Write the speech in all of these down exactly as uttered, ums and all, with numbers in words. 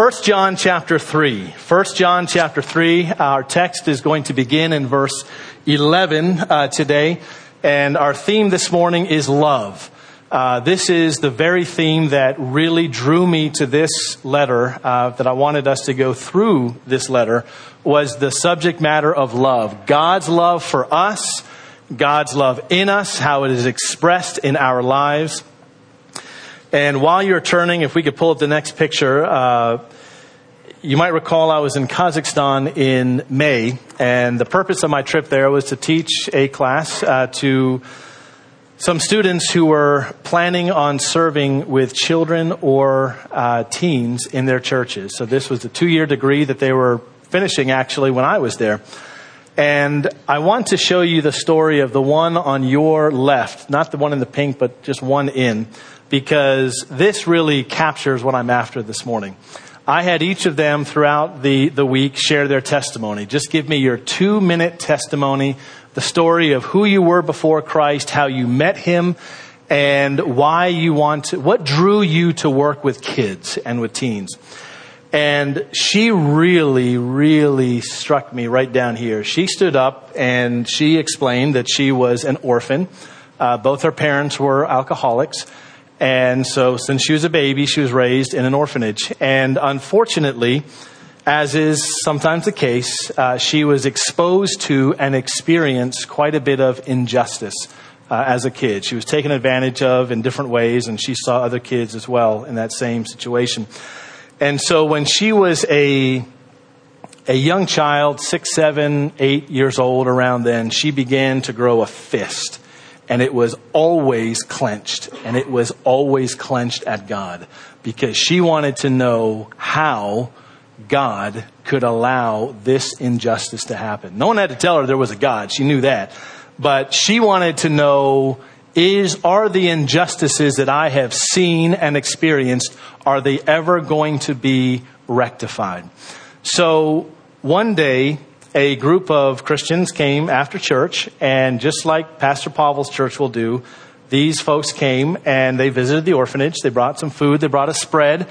First John chapter three. First John chapter three. Our text is going to begin in verse eleven uh, today. And our theme this morning is love. Uh, this is the very theme that really drew me to this letter, uh, that I wanted us to go through this letter, was the subject matter of love. God's love for us, God's love in us, how it is expressed in our lives. And while you're turning, if we could pull up the next picture, uh, you might recall I was in Kazakhstan in May, and the purpose of my trip there was to teach a class uh, to some students who were planning on serving with children or uh, teens in their churches. So this was a two-year degree that they were finishing actually when I was there. And I want to show you the story of the one on your left, not the one in the pink, but just one in, because this really captures what I'm after this morning. I had each of them throughout the, the week share their testimony. Just give me your two-minute testimony, the story of who you were before Christ, how you met him, and why you want to, what drew you to work with kids and with teens. And she really, really struck me right down here. She stood up and she explained that she was an orphan. Uh, both her parents were alcoholics. And so since she was a baby, she was raised in an orphanage. And unfortunately, as is sometimes the case, uh, she was exposed to and experienced quite a bit of injustice uh, as a kid. She was taken advantage of in different ways, and she saw other kids as well in that same situation. And so when she was a a young child, six, seven, eight years old around then, she began to grow a fist. And it was always clenched. And it was always clenched at God. Because she wanted to know how God could allow this injustice to happen. No one had to tell her there was a God. She knew that. But she wanted to know, is are the injustices that I have seen and experienced, are they ever going to be rectified? So one day, a group of Christians came after church, and just like Pastor Pavel's church will do, these folks came and they visited the orphanage. They brought some food. They brought a spread,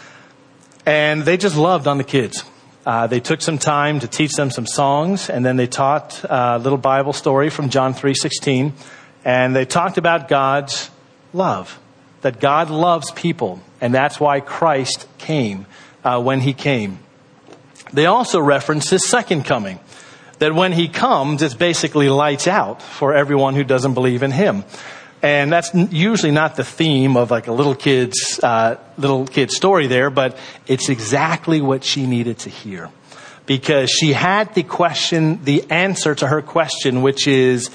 and they just loved on the kids. Uh, they took some time to teach them some songs, and then they taught a little Bible story from John three sixteen, and they talked about God's love, that God loves people, and that's why Christ came uh, when he came. They also reference his second coming, that when he comes, it's basically lights out for everyone who doesn't believe in him. And that's usually not the theme of like a little kid's, uh, little kid story there, but it's exactly what she needed to hear. Because she had the question, the answer to her question, which is,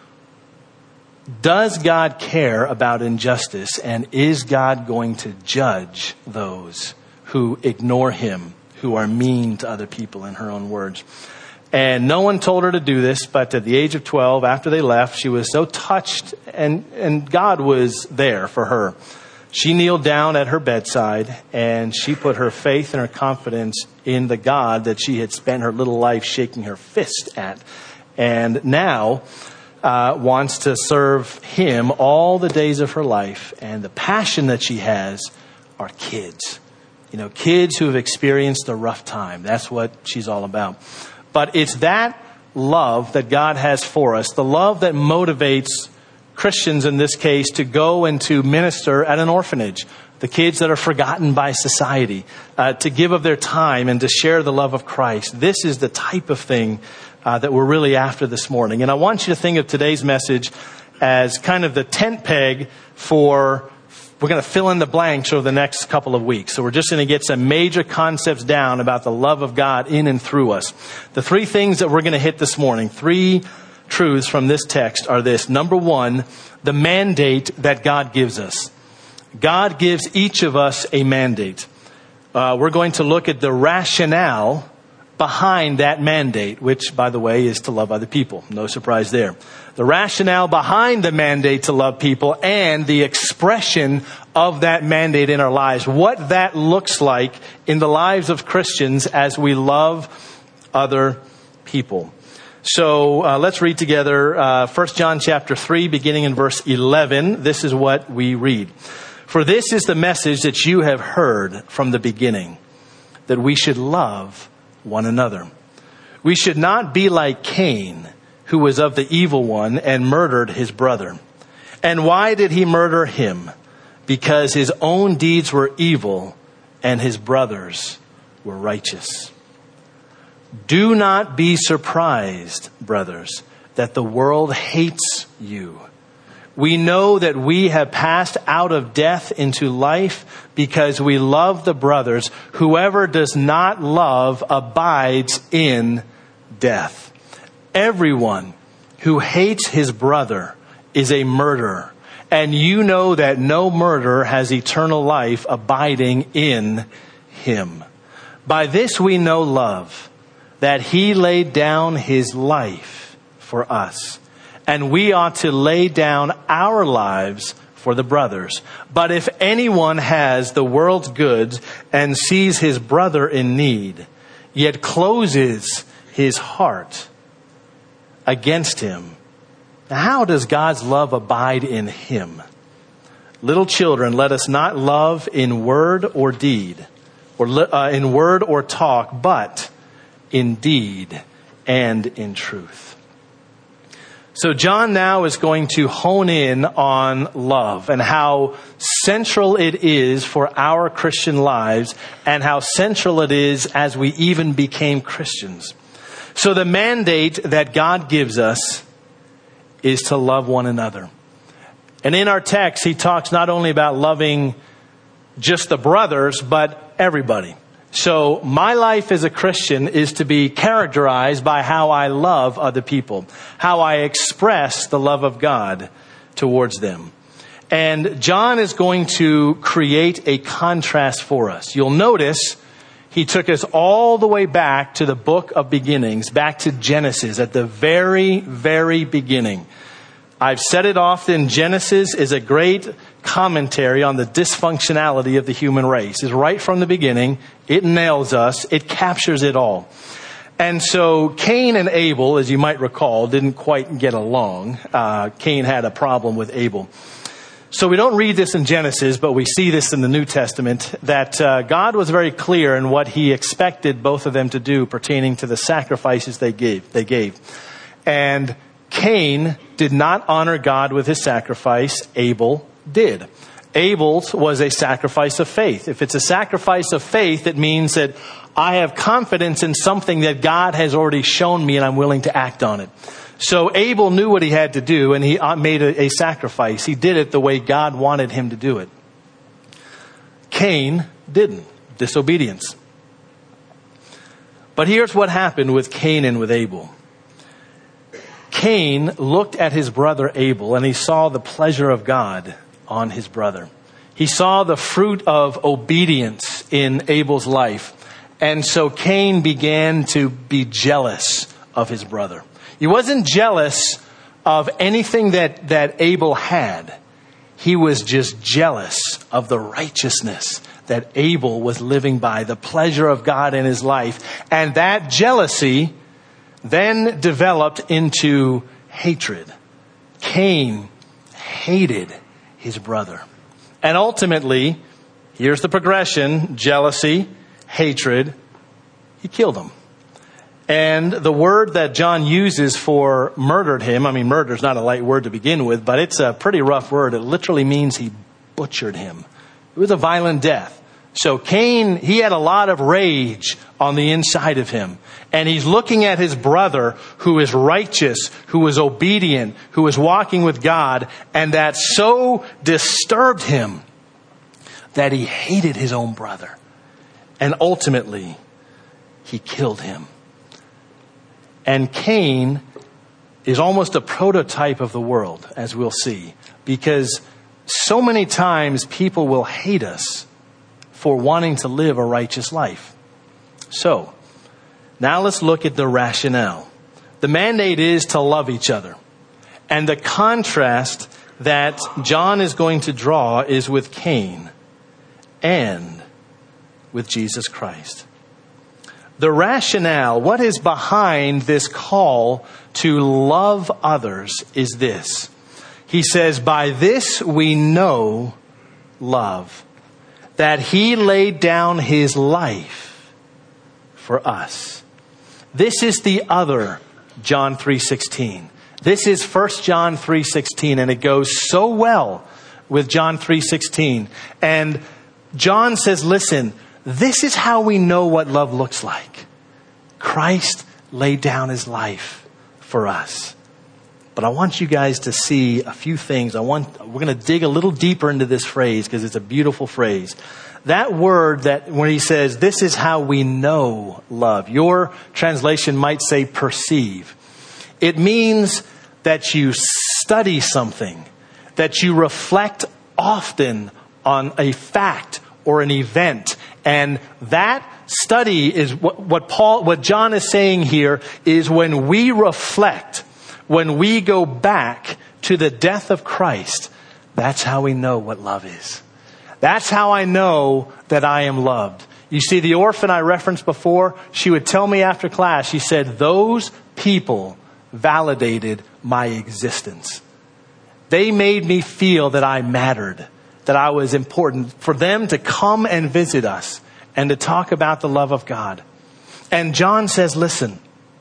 does God care about injustice? And is God going to judge those who ignore him, who are mean to other people, in her own words? And no one told her to do this, but at the age of twelve, after they left, she was so touched, and, and God was there for her. She kneeled down at her bedside, and she put her faith and her confidence in the God that she had spent her little life shaking her fist at. And now uh, wants to serve him all the days of her life. And the passion that she has are kids. You know, kids who have experienced a rough time. That's what she's all about. But it's that love that God has for us, the love that motivates Christians in this case to go and to minister at an orphanage, the kids that are forgotten by society, uh, to give of their time and to share the love of Christ. This is the type of thing uh, that we're really after this morning. And I want you to think of today's message as kind of the tent peg for, we're going to fill in the blanks over the next couple of weeks. So we're just going to get some major concepts down about the love of God in and through us. The three things that we're going to hit this morning, three truths from this text are this. Number one, the mandate that God gives us. God gives each of us a mandate. Uh, we're going to look at the rationale behind that mandate, which, by the way, is to love other people. No surprise there. The rationale behind the mandate to love people and the expression of that mandate in our lives. What that looks like in the lives of Christians as we love other people. So uh, let's read together uh, First John chapter three, beginning in verse eleven. This is what we read. For this is the message that you have heard from the beginning, that we should love one another. We should not be like Cain, who was of the evil one and murdered his brother. And why did he murder him? Because his own deeds were evil and his brothers were righteous. Do not be surprised, brothers, that the world hates you. We know that we have passed out of death into life because we love the brothers. Whoever does not love abides in death. Everyone who hates his brother is a murderer. And you know that no murderer has eternal life abiding in him. By this we know love, that he laid down his life for us. And we ought to lay down our lives for the brothers. But if anyone has the world's goods and sees his brother in need, yet closes his heart against him, how does God's love abide in him? Little children, let us not love in word or deed, or uh, in word or talk, but in deed and in truth. So John now is going to hone in on love and how central it is for our Christian lives and how central it is as we even became Christians. So the mandate that God gives us is to love one another. And in our text, he talks not only about loving just the brothers, but everybody. So my life as a Christian is to be characterized by how I love other people, how I express the love of God towards them. And John is going to create a contrast for us. You'll notice he took us all the way back to the book of beginnings, back to Genesis, at the very, very beginning. I've said it often, Genesis is a great commentary on the dysfunctionality of the human race. It's right from the beginning. It nails us. It captures it all. And so Cain and Abel, as you might recall, didn't quite get along. Uh, Cain had a problem with Abel. So we don't read this in Genesis, but we see this in the New Testament, that uh, God was very clear in what he expected both of them to do pertaining to the sacrifices they gave. They gave. And Cain did not honor God with his sacrifice. Abel did. Abel's was a sacrifice of faith. If it's a sacrifice of faith, it means that I have confidence in something that God has already shown me and I'm willing to act on it. So Abel knew what he had to do and he made a, a sacrifice. He did it the way God wanted him to do it. Cain didn't. Disobedience. But here's what happened with Cain and with Abel. Cain looked at his brother Abel and he saw the pleasure of God on his brother. He saw the fruit of obedience in Abel's life. And so Cain began to be jealous of his brother. He wasn't jealous of anything that, that Abel had. He was just jealous of the righteousness that Abel was living by, the pleasure of God in his life. And that jealousy then developed into hatred. Cain hated his brother. And ultimately, here's the progression: jealousy, hatred. He killed him. And the word that John uses for murdered him, I mean, murder is not a light word to begin with, but it's a pretty rough word. It literally means he butchered him. It was a violent death. So Cain, he had a lot of rage on the inside of him. And he's looking at his brother who is righteous, who is obedient, who is walking with God. And that so disturbed him that he hated his own brother. And ultimately, he killed him. And Cain is almost a prototype of the world, as we'll see. Because so many times people will hate us for wanting to live a righteous life. So, now let's look at the rationale. The mandate is to love each other. And the contrast that John is going to draw is with Cain and with Jesus Christ. The rationale, what is behind this call to love others is this. He says, by this we know love, that he laid down his life for us. This is the other John three sixteen. This is First John three sixteen, and it goes so well with John three sixteen. And John says, listen, this is how we know what love looks like. Christ laid down his life for us. But I want you guys to see a few things. I want, we're going to dig a little deeper into this phrase because it's a beautiful phrase. That word that when he says, this is how we know love. Your translation might say perceive. It means that you study something, that you reflect often on a fact or an event. And that study is what, what Paul, what John is saying here is when we reflect, when we go back to the death of Christ, that's how we know what love is. That's how I know that I am loved. You see, the orphan I referenced before, she would tell me after class, she said, those people validated my existence. They made me feel that I mattered, that I was important. For them to come and visit us and to talk about the love of God. And John says, listen,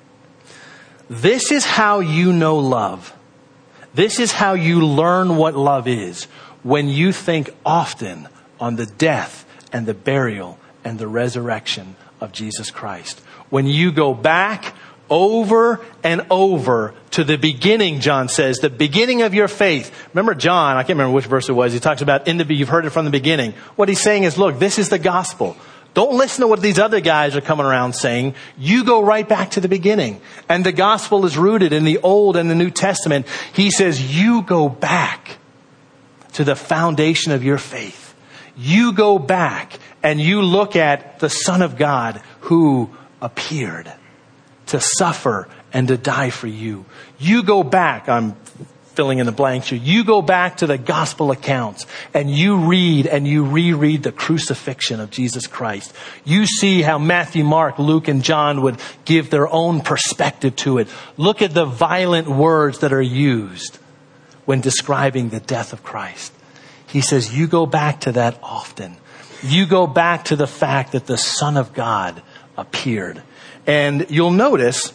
this is how you know love. This is how you learn what love is. When you think often on the death and the burial and the resurrection of Jesus Christ. When you go back over and over to the beginning, John says, the beginning of your faith. Remember John, I can't remember which verse it was. He talks about, in the, you've heard it from the beginning. What he's saying is, look, this is the gospel. Don't listen to what these other guys are coming around saying. You go right back to the beginning. And the gospel is rooted in the Old and the New Testament. He says, you go back to the foundation of your faith. You go back and you look at the Son of God who appeared to suffer and to die for you. You go back, I'm filling in the blanks here. You go back to the gospel accounts and you read and you reread the crucifixion of Jesus Christ. You see how Matthew, Mark, Luke, and John would give their own perspective to it. Look at the violent words that are used when describing the death of Christ. He says, you go back to that often. You go back to the fact that the Son of God appeared. And you'll notice,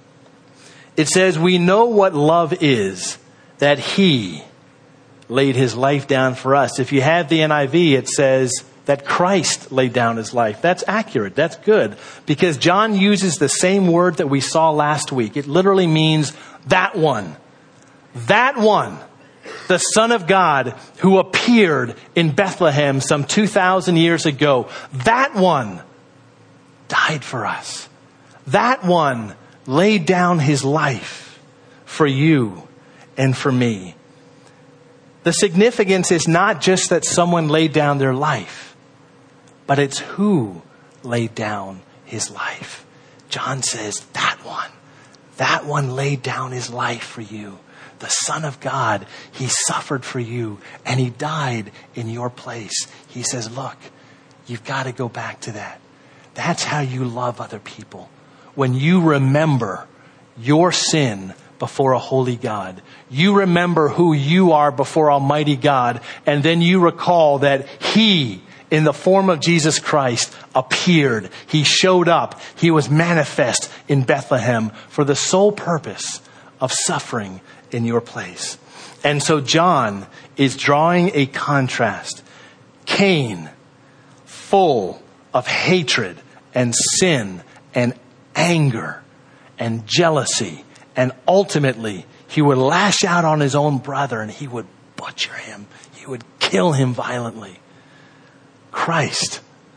it says, we know what love is, that he laid his life down for us. If you have the N I V, it says that Christ laid down his life. That's accurate. That's good. Because John uses the same word that we saw last week. It literally means that one. That one. The Son of God who appeared in Bethlehem some two thousand years ago. That one died for us. That one laid down his life for you and for me. The significance is not just that someone laid down their life, but it's who laid down his life. John says, that one, that one laid down his life for you. The Son of God, he suffered for you and he died in your place. He says, look, you've got to go back to that. That's how you love other people. When you remember your sin before a holy God, you remember who you are before Almighty God, and then you recall that he, in the form of Jesus Christ, appeared. He showed up. He was manifest in Bethlehem for the sole purpose of suffering in your place. And so John is drawing a contrast. Cain, full of hatred and sin and anger and jealousy, and ultimately he would lash out on his own brother and he would butcher him. He would kill him violently. Christ,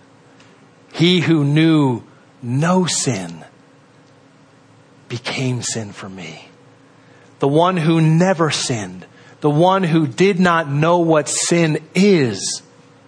he who knew no sin, became sin for me. The one who never sinned, the one who did not know what sin is,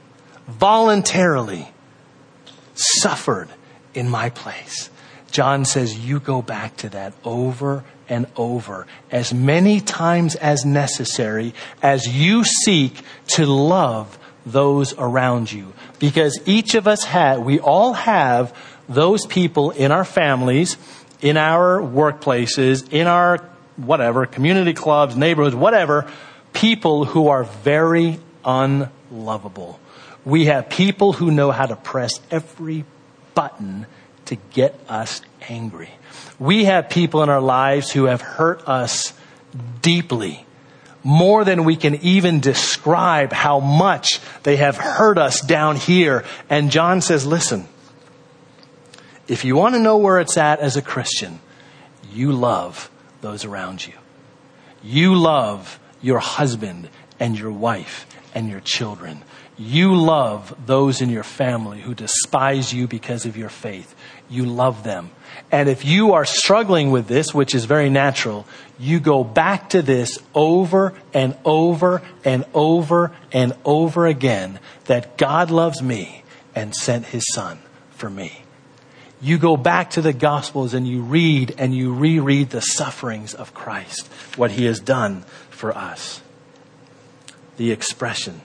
voluntarily suffered in my place. John says, you go back to that over and over, as many times as necessary, as you seek to love those around you. Because each of us have, we all have those people in our families, in our workplaces, in our whatever, community clubs, neighborhoods, whatever, people who are very unlovable. We have people who know how to press every button to get us angry. We have people in our lives who have hurt us deeply, more than we can even describe how much they have hurt us down here. And John says, listen, if you want to know where it's at as a Christian, you love those around you. You love your husband and your wife and your children. You love those in your family who despise you because of your faith. You love them. And if you are struggling with this, which is very natural, you go back to this over and over and over and over again, that God loves me and sent his son for me. You go back to the Gospels and you read and you reread the sufferings of Christ, what he has done for us. The expression.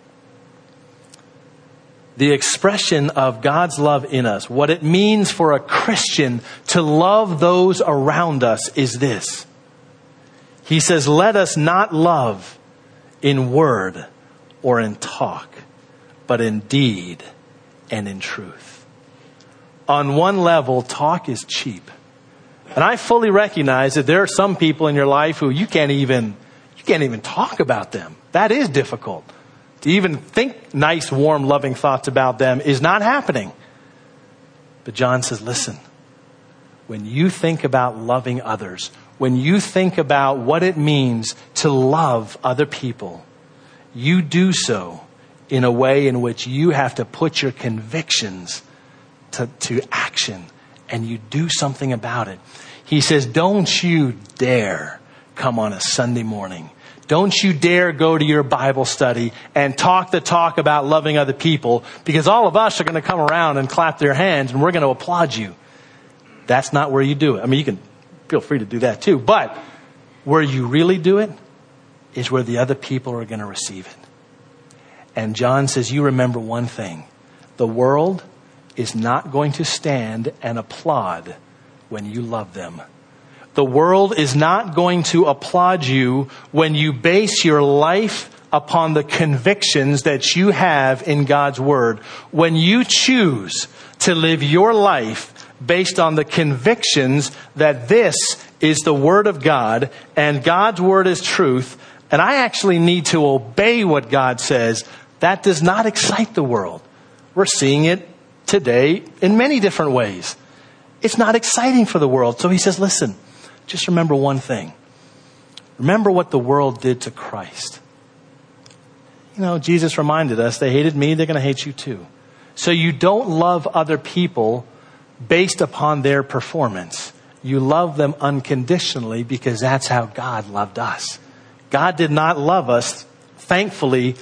The expression of God's love in us, what it means for a Christian to love those around us is this. He says, let us not love in word or in talk, but in deed and in truth. On one level, talk is cheap. And I fully recognize that there are some people in your life who you can't even, you can't even talk about them. That is difficult. To even think nice, warm, loving thoughts about them is not happening. But John says, listen, when you think about loving others, when you think about what it means to love other people, you do so in a way in which you have to put your convictions to, to action, and you do something about it. He says, don't you dare come on a Sunday morning. Don't you dare go to your Bible study and talk the talk about loving other people, because all of us are going to come around and clap their hands and we're going to applaud you. That's not where you do it. I mean, you can feel free to do that too, but where you really do it is where the other people are going to receive it. And John says, you remember one thing. The world is not going to stand and applaud when you love them. The world is not going to applaud you when you base your life upon the convictions that you have in God's word. When you choose to live your life based on the convictions that this is the word of God and God's word is truth, and I actually need to obey what God says, that does not excite the world. We're seeing it today in many different ways. It's not exciting for the world. So he says, listen, just remember one thing. Remember what the world did to Christ. You know, Jesus reminded us, they hated me, they're going to hate you too. So you don't love other people based upon their performance. You love them unconditionally because that's how God loved us. God did not love us, thankfully,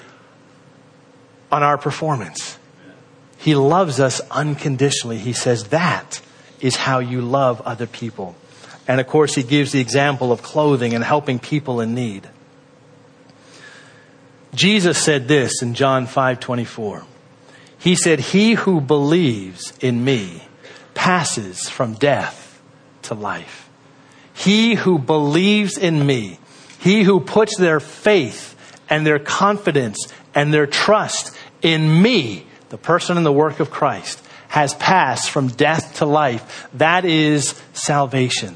on our performance. He loves us unconditionally. He says that is how you love other people. And of course, he gives the example of clothing and helping people in need. Jesus said this in John five twenty-four. He said, he who believes in me passes from death to life. He who believes in me, he who puts their faith and their confidence and their trust in me, the person and the work of Christ, has passed from death to life. That is salvation.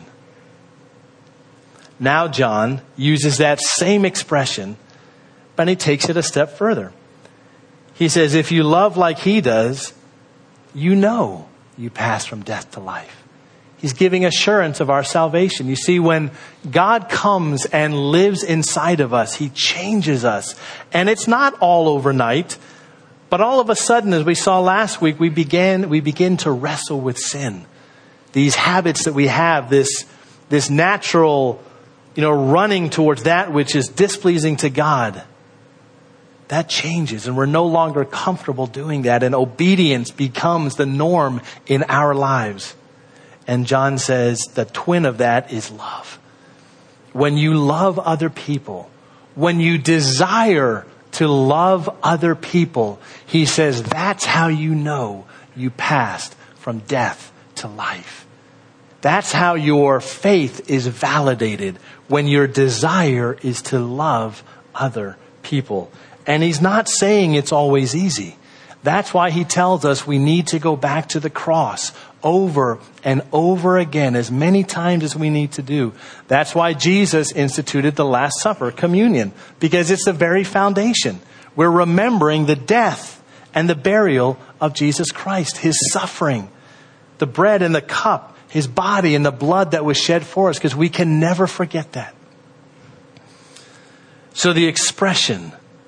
Now John uses that same expression, but he takes it a step further. He says, if you love like he does, you know you pass from death to life. He's giving assurance of our salvation. You see, when God comes and lives inside of us, he changes us. And it's not all overnight, but all of a sudden, as we saw last week, we began, we begin to wrestle with sin. These habits that we have, this, this natural, you know, running towards that which is displeasing to God. That changes, and we're no longer comfortable doing that, and obedience becomes the norm in our lives. And John says the twin of that is love. When you love other people, when you desire to love other people, he says that's how you know you passed from death to life. That's how your faith is validated, when your desire is to love other people. And he's not saying it's always easy. That's why he tells us we need to go back to the cross over and over again, as many times as we need to do. That's why Jesus instituted the Last Supper, communion, because it's the very foundation. We're remembering the death and the burial of Jesus Christ, his suffering, the bread and the cup, his body and the blood that was shed for us, because we can never forget that. So the expression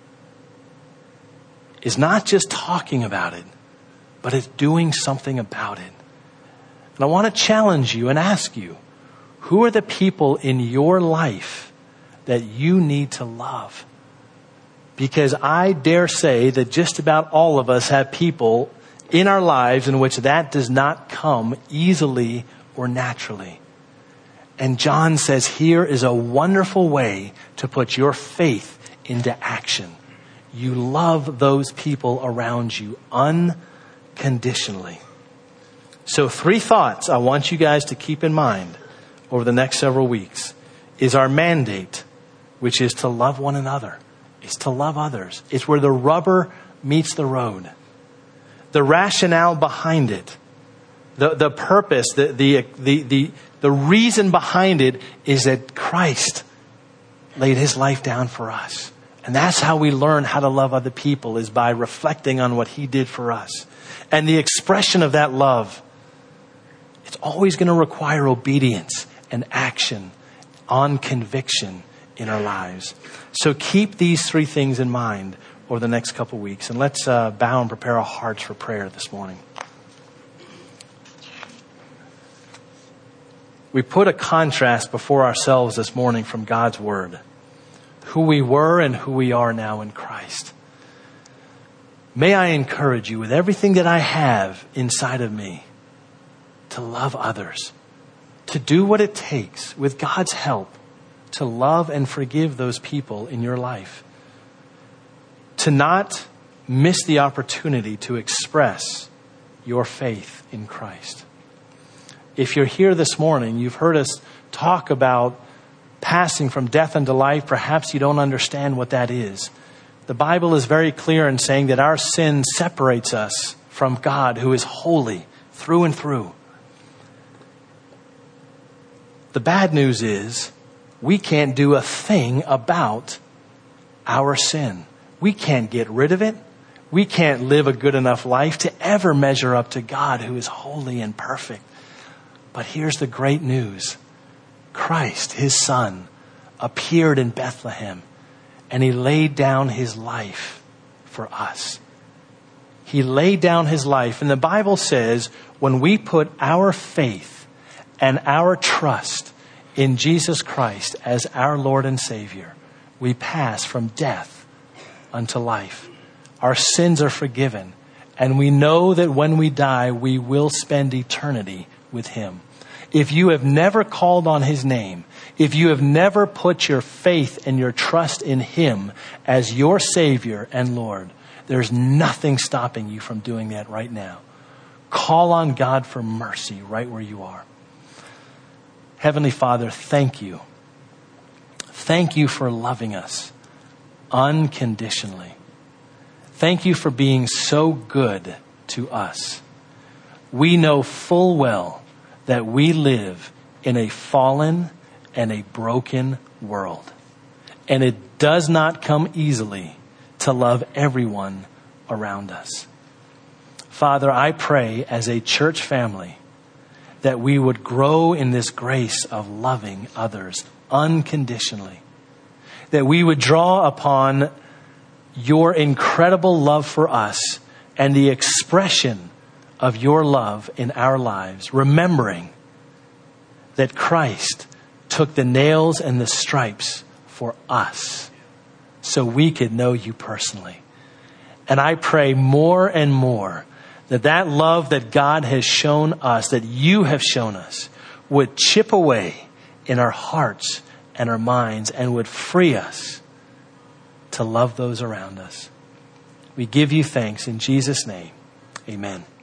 is not just talking about it, but it's doing something about it. And I want to challenge you and ask you, who are the people in your life that you need to love? Because I dare say that just about all of us have people in our lives in which that does not come easily or naturally. And John says here is a wonderful way to put your faith into action. You love those people around you unconditionally. So three thoughts I want you guys to keep in mind over the next several weeks is our mandate, which is to love one another. It's to love others. It's where the rubber meets the road. The rationale behind it, the, the purpose, the, the, the, the, the reason behind it is that Christ laid his life down for us. And that's how we learn how to love other people, is by reflecting on what he did for us. And the expression of that love, it's always going to require obedience and action on conviction in our lives. So keep these three things in mind over the next couple weeks. And let's uh, bow and prepare our hearts for prayer this morning. We put a contrast before ourselves this morning from God's word. Who we were and who we are now in Christ. May I encourage you with everything that I have inside of me to love others, to do what it takes with God's help to love and forgive those people in your life, to not miss the opportunity to express your faith in Christ. If you're here this morning, you've heard us talk about passing from death unto life. Perhaps you don't understand what that is. The Bible is very clear in saying that our sin separates us from God, who is holy through and through. The bad news is we can't do a thing about our sin. We can't get rid of it. We can't live a good enough life to ever measure up to God, who is holy and perfect. But here's the great news. Christ, his son, appeared in Bethlehem, and he laid down his life for us. He laid down his life. And the Bible says when we put our faith and our trust in Jesus Christ as our Lord and Savior, we pass from death unto life. Our sins are forgiven, and we know that when we die, we will spend eternity with him. If you have never called on his name, if you have never put your faith and your trust in him as your Savior and Lord, there's nothing stopping you from doing that right now. Call on God for mercy right where you are. Heavenly Father, thank you. Thank you for loving us unconditionally. Thank you for being so good to us. We know full well that we live in a fallen and a broken world. And it does not come easily to love everyone around us. Father, I pray as a church family that we would grow in this grace of loving others unconditionally. That we would draw upon your incredible love for us and the expression of your love in our lives, remembering that Christ took the nails and the stripes for us so we could know you personally. And I pray more and more that that love that God has shown us, that you have shown us, would chip away in our hearts and our minds and would free us to love those around us. We give you thanks in Jesus' name. Amen.